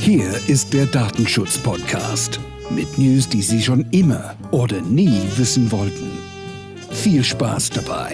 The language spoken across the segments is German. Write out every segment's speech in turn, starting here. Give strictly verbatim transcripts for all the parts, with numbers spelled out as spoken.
Hier ist der Datenschutz-Podcast mit News, die Sie schon immer oder nie wissen wollten. Viel Spaß dabei!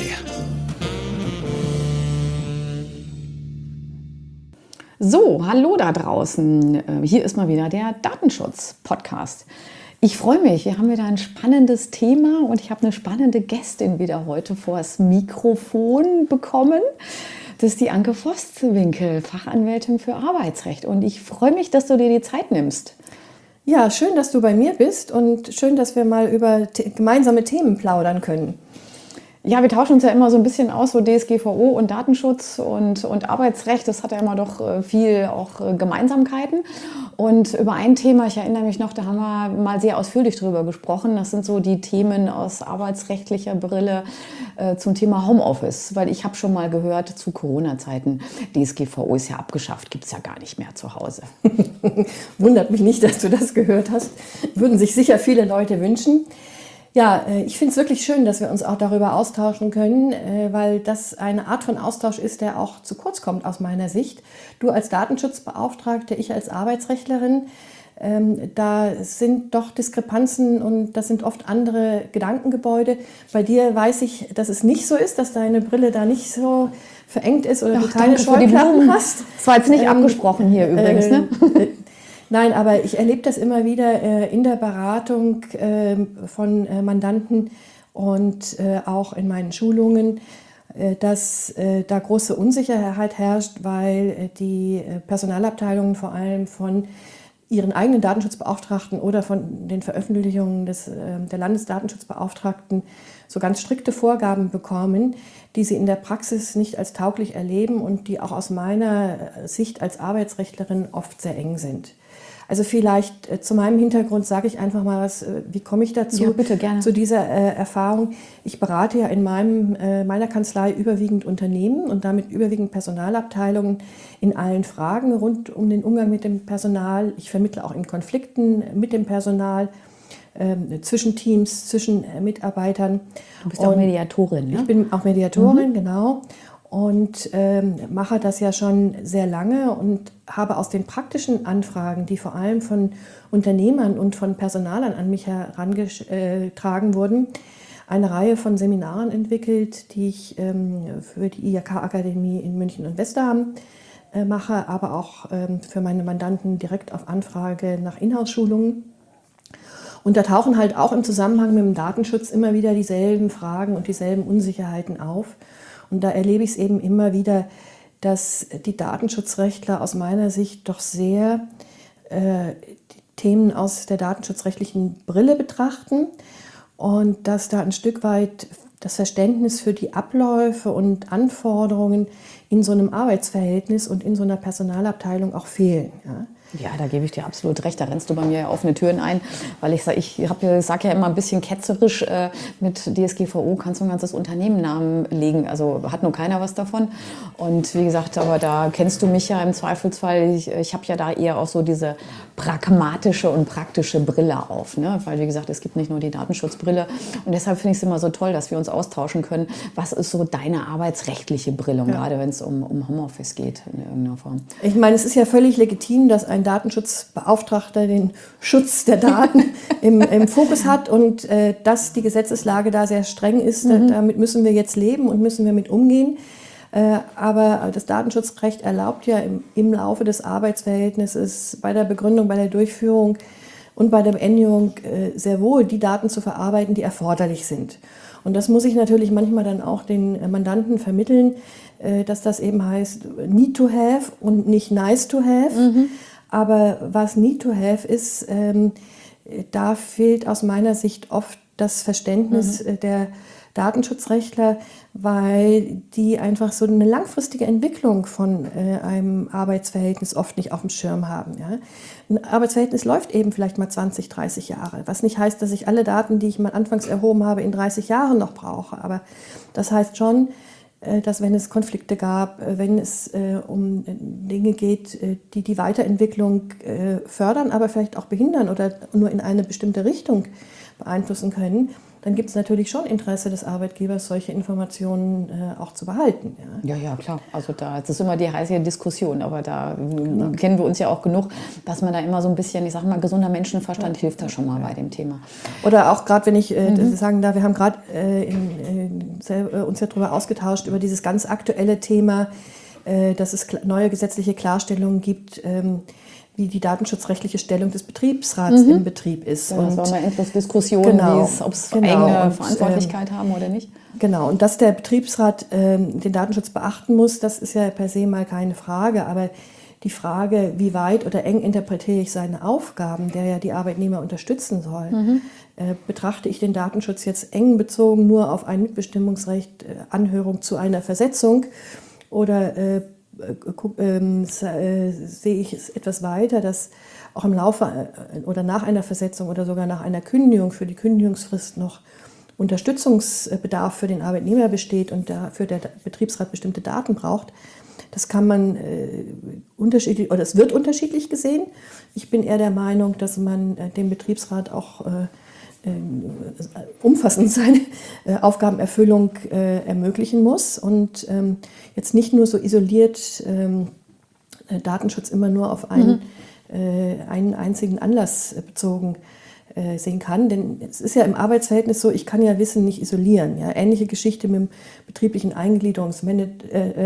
So, hallo da draußen. Hier ist mal wieder der Datenschutz-Podcast. Ich freue mich, wir haben wieder ein spannendes Thema und ich habe eine spannende Gästin wieder heute vor das Mikrofon bekommen. Das ist die Anke Voswinkel, Fachanwältin für Arbeitsrecht. Und ich freue mich, dass du dir die Zeit nimmst. Ja, schön, dass du bei mir bist und schön, dass wir mal über gemeinsame Themen plaudern können. Ja, wir tauschen uns ja immer so ein bisschen aus, so D S G V O und Datenschutz und, und Arbeitsrecht. Das hat ja immer doch viel auch Gemeinsamkeiten. Und über ein Thema, ich erinnere mich noch, da haben wir mal sehr ausführlich drüber gesprochen. Das sind so die Themen aus arbeitsrechtlicher Brille äh, zum Thema Homeoffice. Weil ich habe schon mal gehört, zu Corona-Zeiten, D S G V O ist ja abgeschafft, gibt es ja gar nicht mehr zu Hause. Wundert mich nicht, dass du das gehört hast. Würden sich sicher viele Leute wünschen. Ja, ich finde es wirklich schön, dass wir uns auch darüber austauschen können, weil das eine Art von Austausch ist, der auch zu kurz kommt aus meiner Sicht. Du als Datenschutzbeauftragte, ich als Arbeitsrechtlerin, da sind doch Diskrepanzen und das sind oft andere Gedankengebäude. Bei dir weiß ich, dass es nicht so ist, dass deine Brille da nicht so verengt ist oder Ach, du keine Scheuklappen hast. Das war jetzt nicht ähm, abgesprochen hier übrigens, ne? Äh, Nein, aber ich erlebe das immer wieder äh, in der Beratung äh, von äh, Mandanten und äh, auch in meinen Schulungen, äh, dass äh, da große Unsicherheit herrscht, weil äh, die äh, Personalabteilungen vor allem von ihren eigenen Datenschutzbeauftragten oder von den Veröffentlichungen des, äh, der Landesdatenschutzbeauftragten so ganz strikte Vorgaben bekommen, die sie in der Praxis nicht als tauglich erleben und die auch aus meiner Sicht als Arbeitsrechtlerin oft sehr eng sind. Also vielleicht äh, zu meinem Hintergrund sage ich einfach mal was, äh, wie komme ich dazu, ja, bitte, gerne. zu dieser äh, Erfahrung. Ich berate ja in meinem, äh, meiner Kanzlei überwiegend Unternehmen und damit überwiegend Personalabteilungen in allen Fragen rund um den Umgang mit dem Personal. Ich vermittle auch in Konflikten mit dem Personal, äh, zwischen Teams, zwischen äh, Mitarbeitern. Du bist und auch Mediatorin, ne? Ich bin auch Mediatorin, mhm. genau. Und ähm, mache das ja schon sehr lange und habe aus den praktischen Anfragen, die vor allem von Unternehmern und von Personalern an mich herangetragen wurden, eine Reihe von Seminaren entwickelt, die ich ähm, für die I H K-Akademie in München und Westerham äh, mache, aber auch ähm, für meine Mandanten direkt auf Anfrage nach Inhouse-Schulungen. Und da tauchen halt auch im Zusammenhang mit dem Datenschutz immer wieder dieselben Fragen und dieselben Unsicherheiten auf. Und da erlebe ich es eben immer wieder, dass die Datenschutzrechtler aus meiner Sicht doch sehr äh, Themen aus der datenschutzrechtlichen Brille betrachten und dass da ein Stück weit das Verständnis für die Abläufe und Anforderungen in so einem Arbeitsverhältnis und in so einer Personalabteilung auch fehlen. Ja. Ja, da gebe ich dir absolut recht. Da rennst du bei mir offene Türen ein, weil ich sage, ich sage ja immer ein bisschen ketzerisch, äh, mit D S G V O kannst du ein ganzes Unternehmen lahmlegen. Also hat nur keiner was davon. Und wie gesagt, aber da kennst du mich ja im Zweifelsfall. Ich, ich habe ja da eher auch so diese pragmatische und praktische Brille auf, ne? Weil wie gesagt, es gibt nicht nur die Datenschutzbrille. Und deshalb finde ich es immer so toll, dass wir uns austauschen können. Was ist so deine arbeitsrechtliche Brille, und ja. gerade wenn es um, um Homeoffice geht in irgendeiner Form? Ich meine, es ist ja völlig legitim, dass ein Datenschutzbeauftragter den Schutz der Daten im, im Fokus hat und äh, dass die Gesetzeslage da sehr streng ist. Mhm. Damit müssen wir jetzt leben und müssen wir mit umgehen. Äh, aber das Datenschutzrecht erlaubt ja im, im Laufe des Arbeitsverhältnisses bei der Begründung, bei der Durchführung und bei der Beendigung äh, sehr wohl die Daten zu verarbeiten, die erforderlich sind. Und das muss ich natürlich manchmal dann auch den Mandanten vermitteln, äh, dass das eben heißt need to have und nicht nice to have. Mhm. Aber was need to have ist, ähm, da fehlt aus meiner Sicht oft das Verständnis mhm. der Datenschutzrechtler, weil die einfach so eine langfristige Entwicklung von äh, einem Arbeitsverhältnis oft nicht auf dem Schirm haben. Ja? Ein Arbeitsverhältnis läuft eben vielleicht mal zwanzig, dreißig Jahre, was nicht heißt, dass ich alle Daten, die ich mal anfangs erhoben habe, in dreißig Jahren noch brauche. Aber das heißt schon, dass wenn es Konflikte gab, wenn es äh, um Dinge geht, die die Weiterentwicklung äh, fördern, aber vielleicht auch behindern oder nur in eine bestimmte Richtung beeinflussen können, dann gibt es natürlich schon Interesse des Arbeitgebers, solche Informationen äh, auch zu behalten. Ja. ja, ja, klar. Also da, das ist immer die heiße Diskussion, aber da ja. kennen wir uns ja auch genug, dass man da immer so ein bisschen, ich sage mal, gesunder Menschenverstand ja. hilft da schon mal ja. bei dem Thema. Oder auch gerade, wenn ich äh, mhm. sagen darf, wir haben gerade äh, äh, uns ja darüber ausgetauscht, über dieses ganz aktuelle Thema, äh, dass es neue gesetzliche Klarstellungen gibt, ähm, wie die datenschutzrechtliche Stellung des Betriebsrats mhm. im Betrieb ist. Ja, das war mal endlos Diskussion, genau, ob es genau, eigene und, Verantwortlichkeit ähm, haben oder nicht. Genau, und dass der Betriebsrat ähm, den Datenschutz beachten muss, das ist ja per se mal keine Frage, aber die Frage, wie weit oder eng interpretiere ich seine Aufgaben, der ja die Arbeitnehmer unterstützen soll, mhm. äh, betrachte ich den Datenschutz jetzt eng bezogen nur auf ein Mitbestimmungsrecht, äh, Anhörung zu einer Versetzung oder äh, Ähm, äh, sehe ich es etwas weiter, dass auch im Laufe äh, oder nach einer Versetzung oder sogar nach einer Kündigung für die Kündigungsfrist noch Unterstützungsbedarf für den Arbeitnehmer besteht und dafür der Betriebsrat bestimmte Daten braucht. Das kann man äh, unterschiedlich oder es wird unterschiedlich gesehen. Ich bin eher der Meinung, dass man äh, dem Betriebsrat auch äh, umfassend seine äh, Aufgabenerfüllung äh, ermöglichen muss und ähm, jetzt nicht nur so isoliert ähm, Datenschutz immer nur auf einen, mhm. äh, einen einzigen Anlass bezogen äh, sehen kann. Denn es ist ja im Arbeitsverhältnis so, ich kann ja Wissen nicht isolieren. Ja? Ähnliche Geschichte mit dem betrieblichen Eingliederungsmanagement, äh,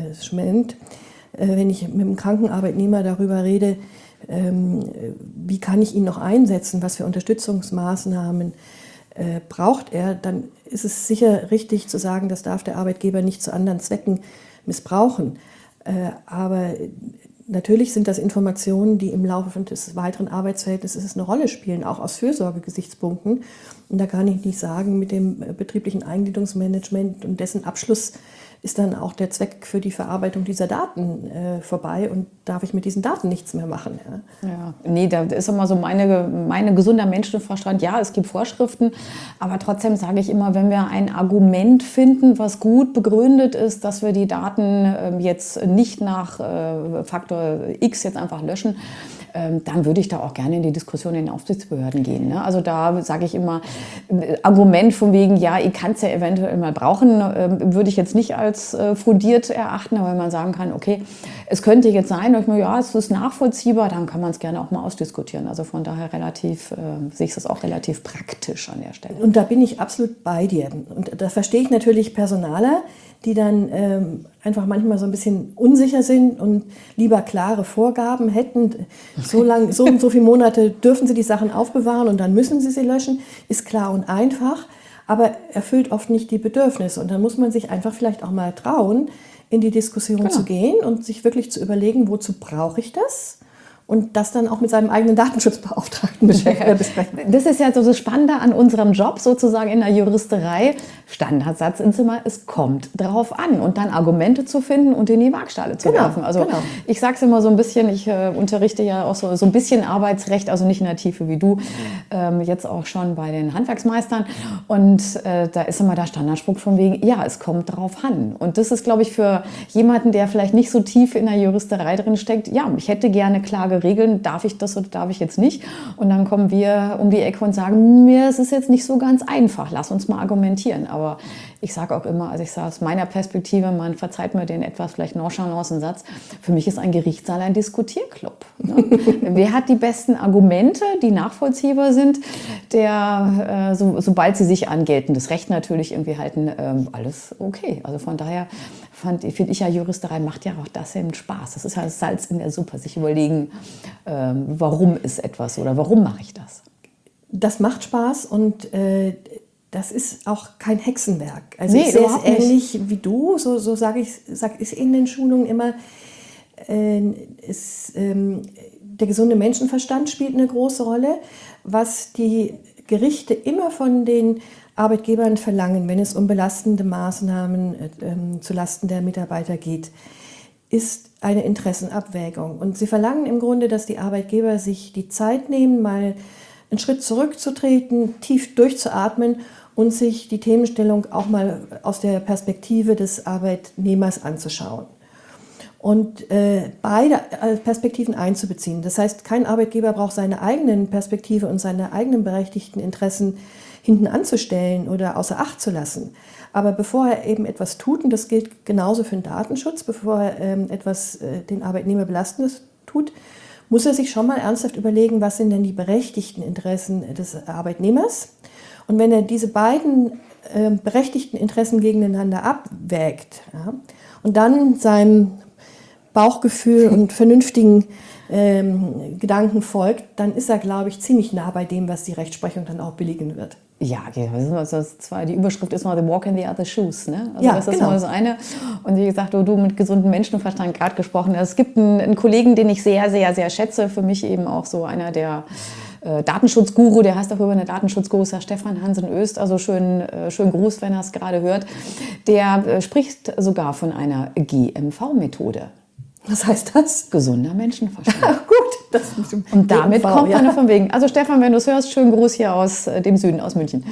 äh, wenn ich mit einem Krankenarbeitnehmer darüber rede, Ähm, wie kann ich ihn noch einsetzen, was für Unterstützungsmaßnahmen äh, braucht er, dann ist es sicher richtig zu sagen, das darf der Arbeitgeber nicht zu anderen Zwecken missbrauchen. Äh, aber natürlich sind das Informationen, die im Laufe des weiteren Arbeitsverhältnisses eine Rolle spielen, auch aus Fürsorgegesichtspunkten. Und da kann ich nicht sagen, mit dem betrieblichen Eingliederungsmanagement und dessen Abschluss ist dann auch der Zweck für die Verarbeitung dieser Daten äh, vorbei und darf ich mit diesen Daten nichts mehr machen. Ja, ja nee, da ist immer so meine, meine gesunder Menschenverstand. Ja, es gibt Vorschriften, aber trotzdem sage ich immer, wenn wir ein Argument finden, was gut begründet ist, dass wir die Daten äh, jetzt nicht nach äh, Faktor X jetzt einfach löschen, dann würde ich da auch gerne in die Diskussion in den Aufsichtsbehörden gehen. Ne? Also da sage ich immer, Argument von wegen, ja, ich kann es ja eventuell mal brauchen, äh, würde ich jetzt nicht als äh, fundiert erachten, aber wenn man sagen kann, okay, es könnte jetzt sein, ich meine, ja, es ist nachvollziehbar, dann kann man es gerne auch mal ausdiskutieren. Also von daher relativ, äh, sehe ich das auch relativ praktisch an der Stelle. Und da bin ich absolut bei dir. Und da verstehe ich natürlich Personaler, die dann ähm, einfach manchmal so ein bisschen unsicher sind und lieber klare Vorgaben hätten. So lang, so und so viele Monate dürfen sie die Sachen aufbewahren und dann müssen sie sie löschen. Ist klar und einfach, aber erfüllt oft nicht die Bedürfnisse. Und dann muss man sich einfach vielleicht auch mal trauen, in die Diskussion genau. zu gehen und sich wirklich zu überlegen, wozu brauche ich das? Und das dann auch mit seinem eigenen Datenschutzbeauftragten besprechen. Das ist ja so das Spannende an unserem Job, sozusagen in der Juristerei. Standardsatz ins Zimmer, es kommt drauf an. Und dann Argumente zu finden und in die Waagschale zu genau, werfen. Also genau. ich sage es immer so ein bisschen, ich äh, unterrichte ja auch so, so ein bisschen Arbeitsrecht, also nicht in der Tiefe wie du, ähm, jetzt auch schon bei den Handwerksmeistern. Und äh, da ist immer der Standardspruch von wegen, ja, es kommt drauf an. Und das ist, glaube ich, für jemanden, der vielleicht nicht so tief in der Juristerei drin steckt, ja, ich hätte gerne klare Regeln, darf ich das oder darf ich jetzt nicht? Und dann kommen wir um die Ecke und sagen, mir ist es jetzt nicht so ganz einfach, lass uns mal argumentieren. Aber ich sage auch immer, also ich sage aus meiner Perspektive, man verzeiht mir den etwas vielleicht nonchalanten Satz, für mich ist ein Gerichtssaal ein Diskutierclub. Ne? Wer hat die besten Argumente, die nachvollziehbar sind, der, äh, so, sobald sie sich an geltendes Recht natürlich irgendwie halten, ähm, alles okay. Also von daher finde ich ja, Juristerei macht ja auch das eben Spaß. Das ist ja das Salz in der Suppe, sich überlegen, ähm, warum ist etwas oder warum mache ich das? Das macht Spaß und äh, das ist auch kein Hexenwerk. Also nee, ich sehe es ähnlich wie du, so, so sage ich sag ich in den Schulungen immer, äh, es, ähm, der gesunde Menschenverstand spielt eine große Rolle, was die Gerichte immer von den Arbeitgebern verlangen, wenn es um belastende Maßnahmen äh, zulasten der Mitarbeiter geht, ist eine Interessenabwägung. Und sie verlangen im Grunde, dass die Arbeitgeber sich die Zeit nehmen, mal einen Schritt zurückzutreten, tief durchzuatmen und sich die Themenstellung auch mal aus der Perspektive des Arbeitnehmers anzuschauen. Und äh, beide Perspektiven einzubeziehen. Das heißt, kein Arbeitgeber braucht seine eigenen Perspektive und seine eigenen berechtigten Interessen hinten anzustellen oder außer Acht zu lassen. Aber bevor er eben etwas tut, und das gilt genauso für den Datenschutz, bevor er ähm, etwas äh, den Arbeitnehmer belastendes tut, muss er sich schon mal ernsthaft überlegen, was sind denn die berechtigten Interessen des Arbeitnehmers. Und wenn er diese beiden äh, berechtigten Interessen gegeneinander abwägt, ja, und dann seinem Bauchgefühl und vernünftigen ähm, Gedanken folgt, dann ist er, glaube ich, ziemlich nah bei dem, was die Rechtsprechung dann auch billigen wird. Ja, das ist zwar, die Überschrift ist mal The Walk in the Other Shoes. Ne? Also Ja, das ist genau. mal das eine. Und wie gesagt, du, du mit gesundem Menschenverstand gerade gesprochen. Es gibt einen, einen Kollegen, den ich sehr, sehr, sehr schätze. Für mich eben auch so einer der äh, Datenschutzguru. Der heißt auch über eine Datenschutzguru, ist Stefan Hansen-Öst. Also schön, äh, schön Gruß, wenn er es gerade hört. Der äh, spricht sogar von einer G M V-Methode. Was heißt das? Gesunder Menschenverstand. Ach gut. Das Und damit G M V, kommt man ja. von wegen. Also Stefan, wenn du es hörst, schönen Gruß hier aus äh, dem Süden, aus München.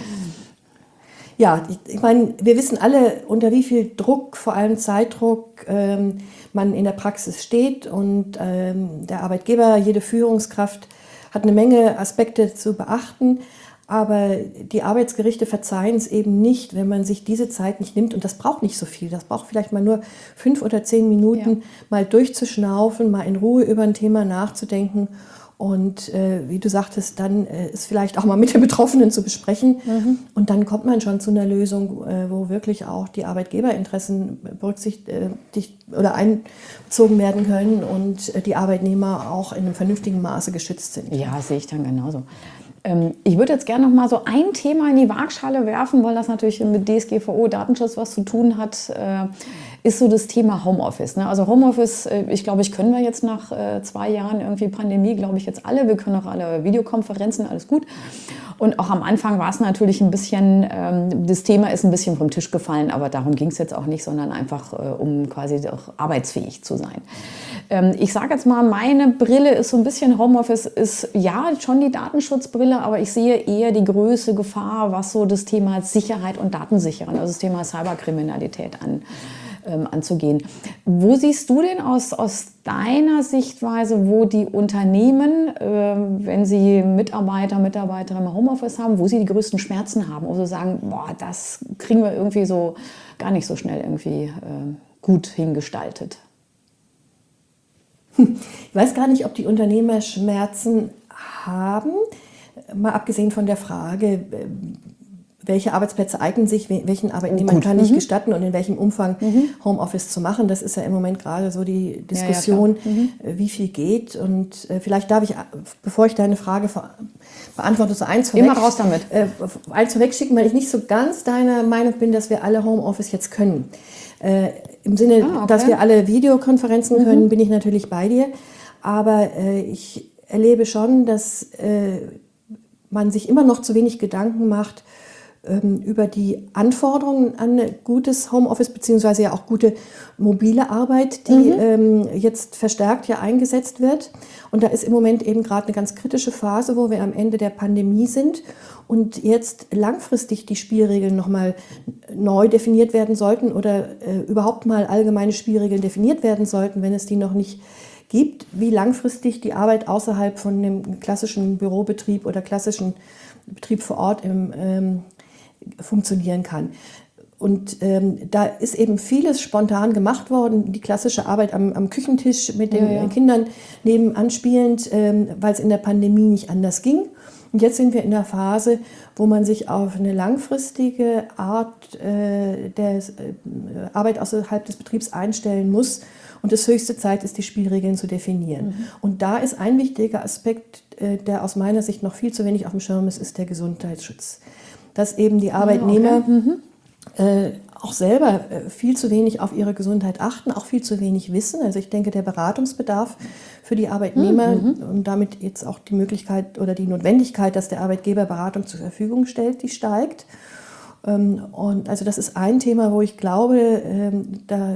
Ja, ich, ich meine, wir wissen alle, unter wie viel Druck, vor allem Zeitdruck, ähm, man in der Praxis steht. Und ähm, der Arbeitgeber, jede Führungskraft hat eine Menge Aspekte zu beachten. Aber die Arbeitsgerichte verzeihen es eben nicht, wenn man sich diese Zeit nicht nimmt. Und das braucht nicht so viel. Das braucht vielleicht mal nur fünf oder zehn Minuten, ja. mal durchzuschnaufen, mal in Ruhe über ein Thema nachzudenken. Und äh, wie du sagtest, dann äh, ist vielleicht auch mal mit den Betroffenen zu besprechen. Mhm. Und dann kommt man schon zu einer Lösung, äh, wo wirklich auch die Arbeitgeberinteressen berücksichtigt äh, oder einbezogen werden können und äh, die Arbeitnehmer auch in einem vernünftigen Maße geschützt sind. Ja, sehe ich dann genauso. Ich würde jetzt gerne noch mal so ein Thema in die Waagschale werfen, weil das natürlich mit D S G V O, Datenschutz was zu tun hat, ist so das Thema Homeoffice. Also Homeoffice, ich glaube, ich können wir jetzt nach zwei Jahren irgendwie Pandemie, glaube ich jetzt alle. Wir können auch alle Videokonferenzen, alles gut. Und auch am Anfang war es natürlich ein bisschen, das Thema ist ein bisschen vom Tisch gefallen, aber darum ging es jetzt auch nicht, sondern einfach, um quasi auch arbeitsfähig zu sein. Ich sage jetzt mal, meine Brille ist so ein bisschen, Homeoffice ist ja schon die Datenschutzbrille, aber ich sehe eher die größte Gefahr, was so das Thema Sicherheit und Datensicherung, also das Thema Cyberkriminalität an, ähm, anzugehen. Wo siehst du denn aus, aus deiner Sichtweise, wo die Unternehmen, äh, wenn sie Mitarbeiter, Mitarbeiterinnen im Homeoffice haben, wo sie die größten Schmerzen haben, wo sie sagen, boah, das kriegen wir irgendwie so gar nicht so schnell irgendwie äh, gut hingestaltet? Ich weiß gar nicht, ob die Unternehmer Schmerzen haben, mal abgesehen von der Frage, welche Arbeitsplätze eignen sich, welchen Arbeitnehmer kann ich mhm. gestatten und in welchem Umfang mhm. Homeoffice zu machen. Das ist ja im Moment gerade so die Diskussion, ja, ja, mhm. wie viel geht. Und vielleicht darf ich, bevor ich deine Frage beantworte, so eins vorweg, Immer raus damit. Äh, eins vorweg schicken, weil ich nicht so ganz deiner Meinung bin, dass wir alle Homeoffice jetzt können. Äh, Im Sinne, ah, okay. dass wir alle Videokonferenzen mhm. können, bin ich natürlich bei dir. Aber äh, ich erlebe schon, dass äh, man sich immer noch zu wenig Gedanken macht ähm, über die Anforderungen an gutes Homeoffice, beziehungsweise ja auch gute mobile Arbeit, die mhm. ähm, jetzt verstärkt ja eingesetzt wird. Und da ist im Moment eben gerade eine ganz kritische Phase, wo wir am Ende der Pandemie sind und jetzt langfristig die Spielregeln nochmal neu definiert werden sollten oder äh, überhaupt mal allgemeine Spielregeln definiert werden sollten, wenn es die noch nicht gibt, wie langfristig die Arbeit außerhalb von dem klassischen Bürobetrieb oder klassischen Betrieb vor Ort im, ähm, funktionieren kann. Und ähm, da ist eben vieles spontan gemacht worden, die klassische Arbeit am, am Küchentisch mit den ja, ja. Kindern nebenan spielend, ähm, weil es in der Pandemie nicht anders ging. Und jetzt sind wir in der Phase, wo man sich auf eine langfristige Art äh, der äh, Arbeit außerhalb des Betriebs einstellen muss. Und es höchste Zeit ist, die Spielregeln zu definieren. Mhm. Und da ist ein wichtiger Aspekt, äh, der aus meiner Sicht noch viel zu wenig auf dem Schirm ist, ist der Gesundheitsschutz. Dass eben die Arbeitnehmer okay. mhm. äh, auch selber äh, viel zu wenig auf ihre Gesundheit achten, auch viel zu wenig wissen. Also ich denke, der Beratungsbedarf für die Arbeitnehmer mhm. und damit jetzt auch die Möglichkeit oder die Notwendigkeit, dass der Arbeitgeber Beratung zur Verfügung stellt, die steigt. Ähm, und also das ist ein Thema, wo ich glaube, ähm, da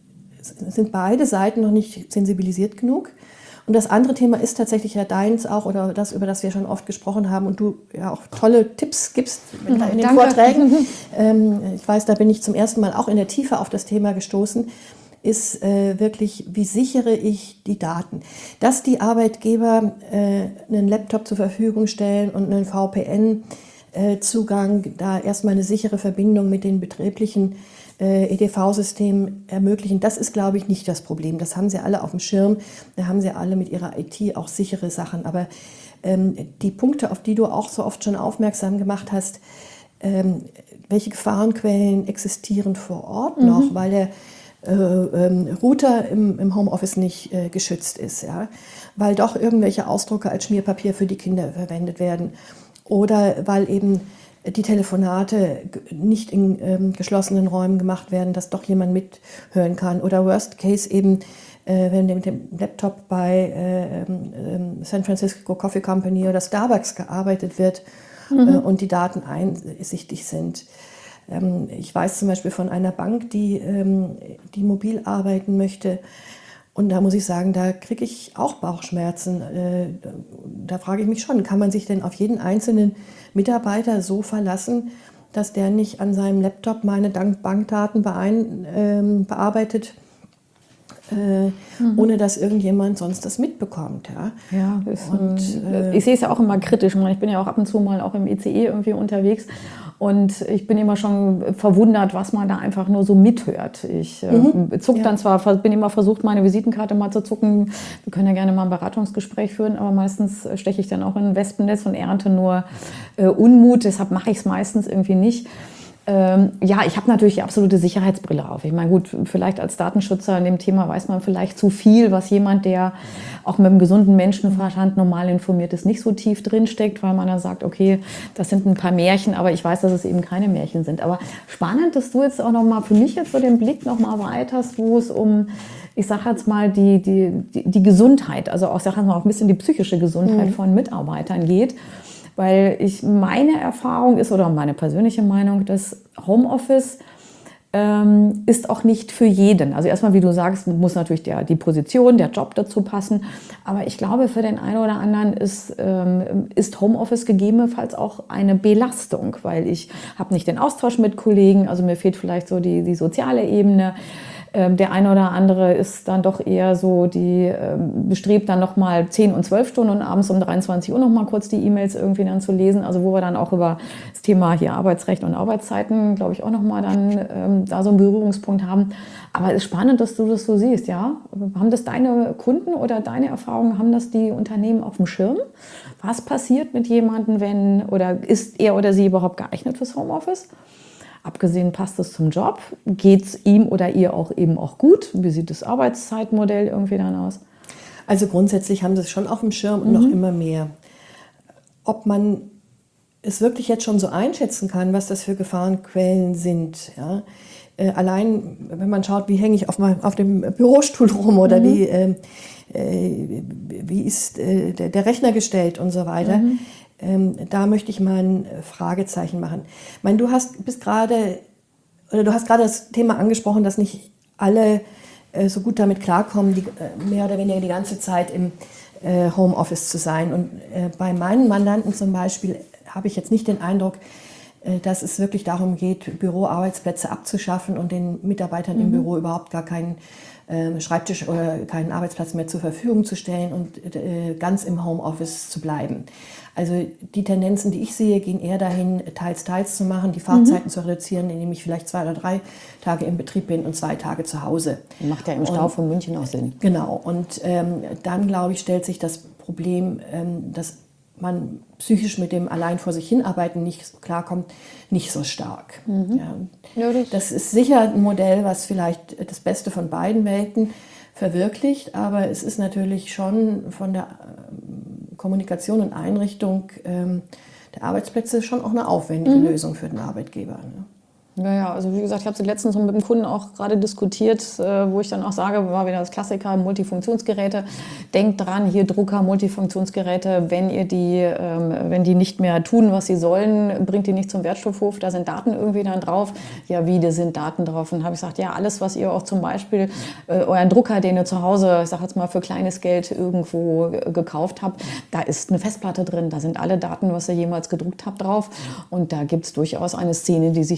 sind beide Seiten noch nicht sensibilisiert genug. Und das andere Thema ist tatsächlich ja deins auch, oder das, über das wir schon oft gesprochen haben und du ja auch tolle Tipps gibst in den Danke. Vorträgen. Ähm, ich weiß, da bin ich zum ersten Mal auch in der Tiefe auf das Thema gestoßen, ist äh, wirklich, wie sichere ich die Daten? Dass die Arbeitgeber äh, einen Laptop zur Verfügung stellen und einen V P N äh, Zugang, da erstmal eine sichere Verbindung mit den betrieblichen äh, E D V-Systemen ermöglichen. Das ist, glaube ich, nicht das Problem. Das haben sie alle auf dem Schirm. Da haben sie alle mit ihrer I T auch sichere Sachen. Aber ähm, die Punkte, auf die du auch so oft schon aufmerksam gemacht hast, ähm, welche Gefahrenquellen existieren vor Ort noch, mhm. weil der äh, ähm, Router im, im Homeoffice nicht äh, geschützt ist, ja? Weil doch irgendwelche Ausdrucke als Schmierpapier für die Kinder verwendet werden oder weil eben die Telefonate nicht in ähm, geschlossenen Räumen gemacht werden, dass doch jemand mithören kann oder worst case eben, äh, wenn mit dem Laptop bei äh, äh, San Francisco Coffee Company oder Starbucks gearbeitet wird, mhm. äh, und die Daten einsichtig sind. Ähm, ich weiß zum Beispiel von einer Bank, die, ähm, die mobil arbeiten möchte, und da muss ich sagen, da kriege ich auch Bauchschmerzen. Äh, da frage ich mich schon, kann man sich denn auf jeden einzelnen Mitarbeiter so verlassen, dass der nicht an seinem Laptop meine Bankdaten beein, ähm, bearbeitet, äh, mhm. ohne dass irgendjemand sonst das mitbekommt. Ja, ja ist, und, äh, ich sehe es ja auch immer kritisch. Ich bin ja auch ab und zu mal auch im I C E irgendwie unterwegs. Und ich bin immer schon verwundert, was man da einfach nur so mithört. Ich mhm. äh, zuck ja. dann zwar, bin immer versucht, meine Visitenkarte mal zu zucken. Wir können ja gerne mal ein Beratungsgespräch führen, aber meistens steche ich dann auch in ein Wespennetz und ernte nur äh, Unmut. Deshalb mache ich es meistens irgendwie nicht. Ähm, ja, ich habe natürlich die absolute Sicherheitsbrille auf. Ich meine, gut, vielleicht als Datenschützer in dem Thema weiß man vielleicht zu viel, was jemand, der auch mit einem gesunden Menschenverstand normal informiert ist, nicht so tief drinsteckt, weil man dann sagt, okay, das sind ein paar Märchen, aber ich weiß, dass es eben keine Märchen sind. Aber spannend, dass du jetzt auch noch mal für mich jetzt so den Blick noch mal weiterst, wo es um, ich sage jetzt mal, die, die, die, die Gesundheit, also auch, sag mal, auch ein bisschen die psychische Gesundheit mhm. von Mitarbeitern geht. Weil ich, meine Erfahrung ist, oder meine persönliche Meinung, dass Homeoffice ähm, ist auch nicht für jeden. Also erstmal, wie du sagst, muss natürlich der, die Position, der Job dazu passen. Aber ich glaube, für den einen oder anderen ist, ähm, ist Homeoffice gegebenenfalls auch eine Belastung, weil ich habe nicht den Austausch mit Kollegen, also mir fehlt vielleicht so die, die soziale Ebene. Der eine oder andere ist dann doch eher so, die äh, bestrebt dann noch mal zehn und zwölf Stunden und abends um dreiundzwanzig Uhr noch mal kurz die E-Mails irgendwie dann zu lesen. Also wo wir dann auch über das Thema hier Arbeitsrecht und Arbeitszeiten, glaube ich, auch noch mal dann ähm, da so einen Berührungspunkt haben. Aber es ist spannend, dass du das so siehst, ja? Haben das deine Kunden oder deine Erfahrungen, haben das die Unternehmen auf dem Schirm? Was passiert mit jemandem, wenn, oder ist er oder sie überhaupt geeignet fürs Homeoffice? Abgesehen, passt es zum Job? Geht es ihm oder ihr auch eben auch gut? Wie sieht das Arbeitszeitmodell irgendwie dann aus? Also grundsätzlich haben sie es schon auf dem Schirm und mhm. noch immer mehr. Ob man es wirklich jetzt schon so einschätzen kann, was das für Gefahrenquellen sind, ja? Äh, allein, wenn man schaut, wie hänge ich auf, mein, auf dem Bürostuhl rum oder mhm. wie, äh, äh, wie ist äh, der, der Rechner gestellt und so weiter. Mhm. Ähm, da möchte ich mal ein Fragezeichen machen. Ich meine, du hast bist gerade oder du hast gerade das Thema angesprochen, dass nicht alle äh, so gut damit klarkommen, die, äh, mehr oder weniger die ganze Zeit im äh, Homeoffice zu sein. Und äh, bei meinen Mandanten zum Beispiel habe ich jetzt nicht den Eindruck, äh, dass es wirklich darum geht, Büroarbeitsplätze abzuschaffen und den Mitarbeitern mhm. im Büro überhaupt gar keinen äh, Schreibtisch oder keinen Arbeitsplatz mehr zur Verfügung zu stellen und äh, ganz im Homeoffice zu bleiben. Also die Tendenzen, die ich sehe, gehen eher dahin, teils, teils zu machen, die Fahrzeiten mhm. zu reduzieren, indem ich vielleicht zwei oder drei Tage im Betrieb bin und zwei Tage zu Hause. Macht ja im Stau und, von München auch Sinn. Genau. Und ähm, dann, glaube ich, stellt sich das Problem, ähm, dass man psychisch mit dem allein vor sich hinarbeiten nicht klarkommt, nicht so stark. Mhm. Ja. Ja, das, das ist sicher ein Modell, was vielleicht das Beste von beiden Welten verwirklicht, aber es ist natürlich schon von der Kommunikation und Einrichtung ähm, der Arbeitsplätze schon auch eine aufwendige mhm. Lösung für den Arbeitgeber. Ne? Ja, ja, also wie gesagt, ich habe es letztens mit dem Kunden auch gerade diskutiert, äh, wo ich dann auch sage, war wieder das Klassiker, Multifunktionsgeräte. Denkt dran, hier Drucker, Multifunktionsgeräte, wenn ihr die, ähm, wenn die nicht mehr tun, was sie sollen, bringt die nicht zum Wertstoffhof, da sind Daten irgendwie dann drauf. Ja, wie, da sind Daten drauf. Und habe ich gesagt, ja, alles, was ihr auch zum Beispiel, äh, euren Drucker, den ihr zu Hause, ich sage jetzt mal für kleines Geld irgendwo äh, gekauft habt, da ist eine Festplatte drin, da sind alle Daten, was ihr jemals gedruckt habt, drauf. Und da gibt es durchaus eine Szene, die sich darauf spezialisiert.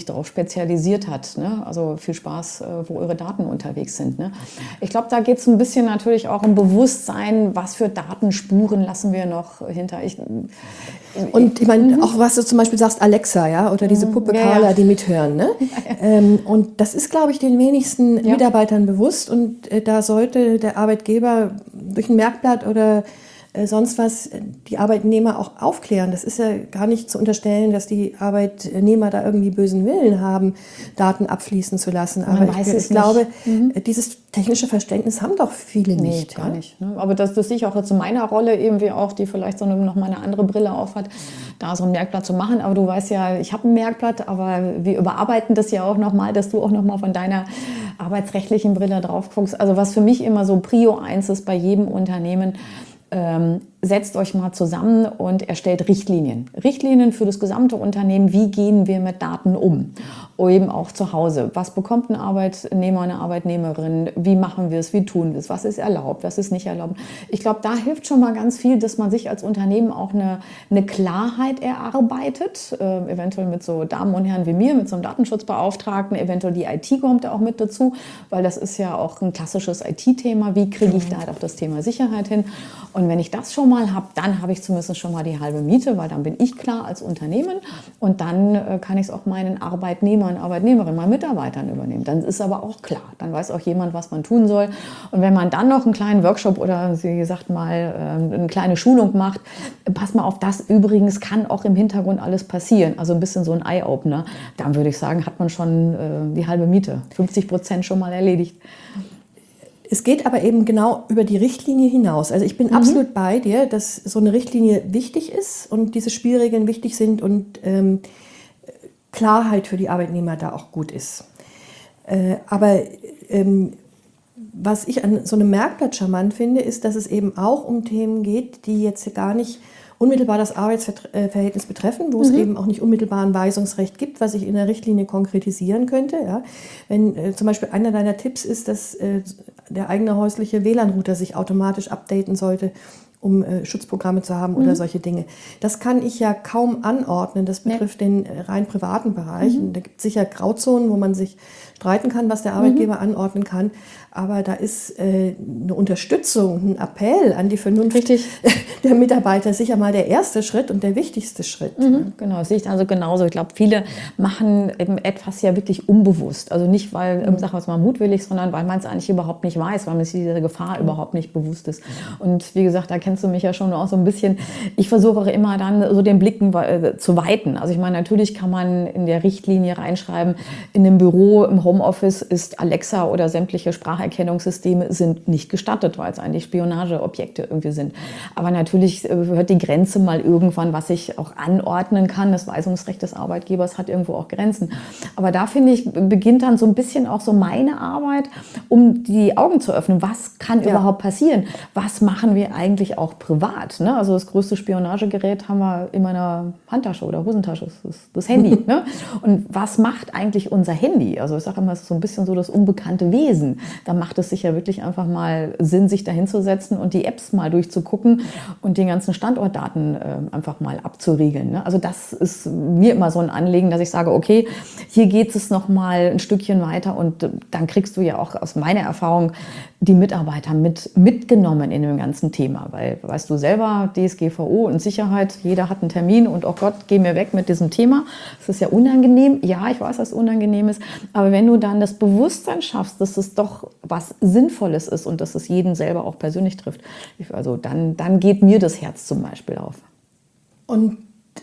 spezialisiert hat. Ne? Also viel Spaß, äh, wo eure Daten unterwegs sind. Ne? Ich glaube, da geht es ein bisschen natürlich auch um Bewusstsein, was für Datenspuren lassen wir noch hinter. Ich, Und ich meine, auch was du zum Beispiel sagst, Alexa, ja, oder diese Puppe Ja, Carla, ja. die mithören, ne? ähm, und das ist, glaube ich, den wenigsten Ja. Mitarbeitern bewusst und äh, da sollte der Arbeitgeber durch ein Merkblatt oder äh, sonst was äh, die Arbeitnehmer auch aufklären. Das ist ja gar nicht zu unterstellen, dass die Arbeitnehmer da irgendwie bösen Willen haben, Daten abfließen zu lassen. Man Aber weiß ich, es ich glaube, nicht. äh, dieses technische Verständnis haben doch viele Nee, nicht. gar ja? nicht. Ne? Aber das, das sehe ich auch jetzt in meiner Rolle irgendwie auch, die vielleicht so eine, noch mal eine andere Brille aufhat, da so ein Merkblatt zu machen. Aber du weißt ja, ich habe ein Merkblatt, aber wir überarbeiten das ja auch noch mal, dass du auch noch mal von deiner arbeitsrechtlichen Brille drauf guckst. Also was für mich immer so Prio eins ist bei jedem Unternehmen, ähm, setzt euch mal zusammen und erstellt Richtlinien. Richtlinien für das gesamte Unternehmen. Wie gehen wir mit Daten um? Eben auch zu Hause. Was bekommt ein Arbeitnehmer, eine Arbeitnehmerin? Wie machen wir es? Wie tun wir es? Was ist erlaubt? Was ist nicht erlaubt? Ich glaube, da hilft schon mal ganz viel, dass man sich als Unternehmen auch eine, eine Klarheit erarbeitet. Äh, eventuell mit so Damen und Herren wie mir, mit so einem Datenschutzbeauftragten. Eventuell die I T kommt da auch mit dazu, weil das ist ja auch ein klassisches I T-Thema. Wie kriege ich da auch das Thema Sicherheit hin? Und wenn ich das schon mal habe, dann habe ich zumindest schon mal die halbe Miete, weil dann bin ich klar als Unternehmen und dann äh, kann ich es auch meinen Arbeitnehmern, Arbeitnehmerinnen, meinen Mitarbeitern übernehmen. Dann ist aber auch klar, dann weiß auch jemand, was man tun soll. Und wenn man dann noch einen kleinen Workshop oder, wie gesagt, mal äh, eine kleine Schulung macht, pass mal auf, das übrigens kann auch im Hintergrund alles passieren. Also ein bisschen so ein Eye-Opener. Dann würde ich sagen, hat man schon äh, die halbe Miete, fünfzig Prozent schon mal erledigt. Es geht aber eben genau über die Richtlinie hinaus. Also ich bin mhm. absolut bei dir, dass so eine Richtlinie wichtig ist und diese Spielregeln wichtig sind und ähm, Klarheit für die Arbeitnehmer da auch gut ist. Äh, aber ähm, was ich an so einem Merkblatt charmant finde, ist, dass es eben auch um Themen geht, die jetzt gar nicht unmittelbar das Arbeitsverhältnis betreffen, wo mhm. es eben auch nicht unmittelbar ein Weisungsrecht gibt, was ich in der Richtlinie konkretisieren könnte. Ja. Wenn äh, zum Beispiel einer deiner Tipps ist, dass äh, der eigene häusliche W L A N-Router sich automatisch updaten sollte, um äh, Schutzprogramme zu haben mhm. oder solche Dinge. Das kann ich ja kaum anordnen. Das betrifft ja. den äh, rein privaten Bereich. Mhm. Und da gibt es sicher Grauzonen, wo man sich streiten kann, was der Arbeitgeber mhm. anordnen kann. Aber da ist äh, eine Unterstützung, ein Appell an die Vernunft Richtig. der Mitarbeiter sicher mal der erste Schritt und der wichtigste Schritt. Mhm, genau, das sehe ich also genauso. Ich glaube, viele machen eben etwas ja wirklich unbewusst. Also nicht, weil, mhm. sagen wir es mal, mutwillig, sondern weil man es eigentlich überhaupt nicht weiß, weil man sich dieser Gefahr mhm. überhaupt nicht bewusst ist. Und wie gesagt, da kennst du mich ja schon auch so ein bisschen. Ich versuche auch immer dann so den Blicken zu weiten. Also ich meine, natürlich kann man in der Richtlinie reinschreiben, in einem Büro, im Homeoffice ist Alexa oder sämtliche Spracherkennungssysteme sind nicht gestattet, weil es eigentlich Spionageobjekte irgendwie sind. Aber natürlich hört die Grenze mal irgendwann, was ich auch anordnen kann. Das Weisungsrecht des Arbeitgebers hat irgendwo auch Grenzen. Aber da, finde ich, beginnt dann so ein bisschen auch so meine Arbeit, um die Augen zu öffnen. Was kann ja. überhaupt passieren? Was machen wir eigentlich auch privat? Ne? Also das größte Spionagegerät haben wir in meiner Handtasche oder Hosentasche, das ist das Handy. Ne? Und was macht eigentlich unser Handy? Also ich sage immer, es ist so ein bisschen so das unbekannte Wesen. Da macht es sich ja wirklich einfach mal Sinn, sich da hinzusetzen und die Apps mal durchzugucken und die ganzen Standortdaten äh, einfach mal abzuriegeln. Ne? Also das ist mir immer so ein Anliegen, dass ich sage, okay, hier geht es noch mal ein Stückchen weiter und äh, dann kriegst du ja auch aus meiner Erfahrung die Mitarbeiter mit, mitgenommen in dem ganzen Thema. Weil, weißt du selber, D S G V O und Sicherheit, jeder hat einen Termin und oh Gott, geh mir weg mit diesem Thema. Das ist ja unangenehm. Ja, ich weiß, dass es unangenehm ist. Aber wenn du dann das Bewusstsein schaffst, dass es doch was Sinnvolles ist und dass es jeden selber auch persönlich trifft, also dann, dann geht mir das Herz zum Beispiel auf. Und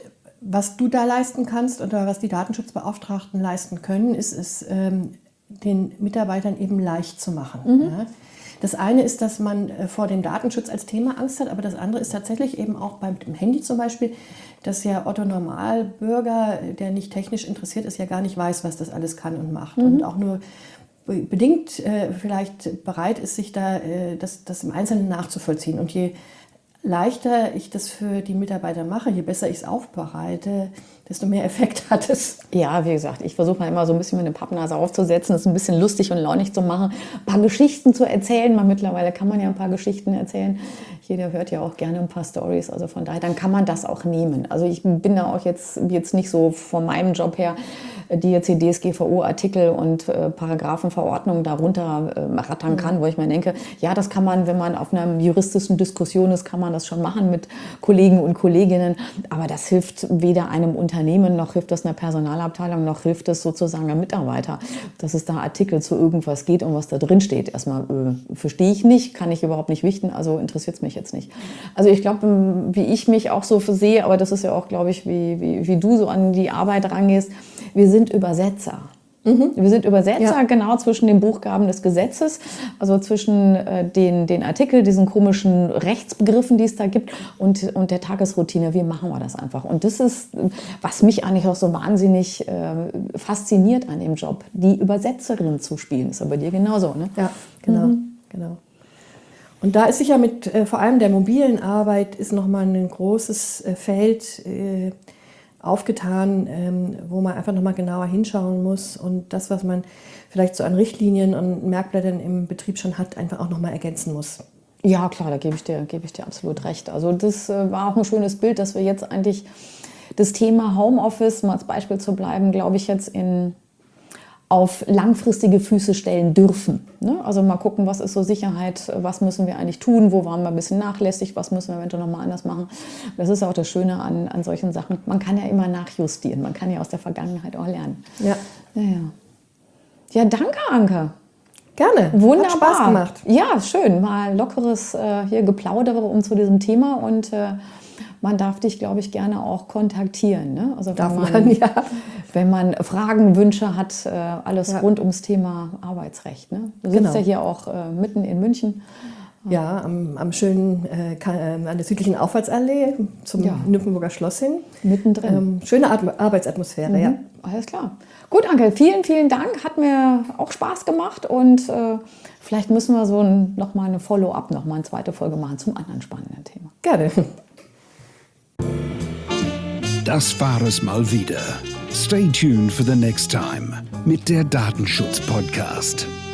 was du da leisten kannst oder was die Datenschutzbeauftragten leisten können, ist es, ähm, den Mitarbeitern eben leicht zu machen. Mhm. Ja. Das eine ist, dass man vor dem Datenschutz als Thema Angst hat, aber das andere ist tatsächlich eben auch beim Handy zum Beispiel, dass ja Otto Normalbürger, der nicht technisch interessiert ist, ja gar nicht weiß, was das alles kann und macht. Mhm. Und auch nur bedingt äh, vielleicht bereit ist, sich da äh, das, das im Einzelnen nachzuvollziehen. Und je leichter ich das für die Mitarbeiter mache, je besser ich es aufbereite, desto mehr Effekt hat es. Ja, wie gesagt, ich versuche mal immer so ein bisschen mit eine Pappnase aufzusetzen, es ein bisschen lustig und launig zu machen, ein paar Geschichten zu erzählen. Mal mittlerweile kann man ja ein paar Geschichten erzählen. jeder hört ja auch gerne ein paar Storys, also von daher, dann kann man das auch nehmen. Also ich bin da auch jetzt, jetzt nicht so von meinem Job her, die jetzt die D S G V O-Artikel und äh, Paragraphen, Verordnungen darunter äh, rattern kann, mhm. wo ich mir denke, ja, das kann man, wenn man auf einer juristischen Diskussion ist, kann man das schon machen mit Kollegen und Kolleginnen, aber das hilft weder einem Unternehmen, noch hilft das einer Personalabteilung, noch hilft es sozusagen einem Mitarbeiter, dass es da Artikel zu irgendwas geht und was da drin steht. Erstmal äh, verstehe ich nicht, kann ich überhaupt nicht wichten, also interessiert es mich jetzt nicht. Also ich glaube, wie ich mich auch so sehe, aber das ist ja auch, glaube ich, wie, wie, wie du so an die Arbeit rangehst, wir sind Übersetzer. Mhm. Wir sind Übersetzer, ja. genau, zwischen den Buchgaben des Gesetzes, also zwischen äh, den, den Artikeln, diesen komischen Rechtsbegriffen, die es da gibt, und, und der Tagesroutine. Wie machen wir das einfach? Und das ist, was mich eigentlich auch so wahnsinnig äh, fasziniert an dem Job, die Übersetzerin zu spielen. Ist ja bei dir genauso, ne? Ja, genau, mhm. genau. Und da ist sicher mit äh, vor allem der mobilen Arbeit ist nochmal ein großes äh, Feld äh, aufgetan, ähm, wo man einfach nochmal genauer hinschauen muss und das, was man vielleicht so an Richtlinien und Merkblättern im Betrieb schon hat, einfach auch nochmal ergänzen muss. Ja, klar, da gebe ich dir, gebe ich dir absolut recht. Also das äh, war auch ein schönes Bild, dass wir jetzt eigentlich das Thema Homeoffice, um als Beispiel zu bleiben, glaube ich, jetzt in auf langfristige Füße stellen dürfen. Ne? Also mal gucken, was ist so Sicherheit, was müssen wir eigentlich tun, wo waren wir ein bisschen nachlässig, was müssen wir eventuell noch mal anders machen. Das ist auch das Schöne an, an solchen Sachen. Man kann ja immer nachjustieren, man kann ja aus der Vergangenheit auch lernen. Ja, ja, ja. ja danke, Anke. Gerne. Wunderbar. Hat Spaß gemacht. Ja, schön. Mal lockeres äh, hier Geplaudere um zu diesem Thema und äh, man darf dich, glaube ich, gerne auch kontaktieren. Ne? Also wenn darf man, man, ja. Wenn man Fragen, Wünsche hat, äh, alles ja. rund ums Thema Arbeitsrecht. Ne? Du sitzt genau. ja hier auch äh, mitten in München. Ja, am, am schönen, äh, an der südlichen Auffahrtsallee zum Ja. Nymphenburger Schloss hin. Mittendrin. Ähm, schöne At- Arbeitsatmosphäre, Mhm. ja. Alles klar. Gut, Anke, vielen, vielen Dank. Hat mir auch Spaß gemacht und äh, vielleicht müssen wir so ein, noch mal eine Follow-up, noch mal eine zweite Folge machen zum anderen spannenden Thema. Gerne. Das war es mal wieder. Stay tuned for the next time mit der Datenschutz-Podcast.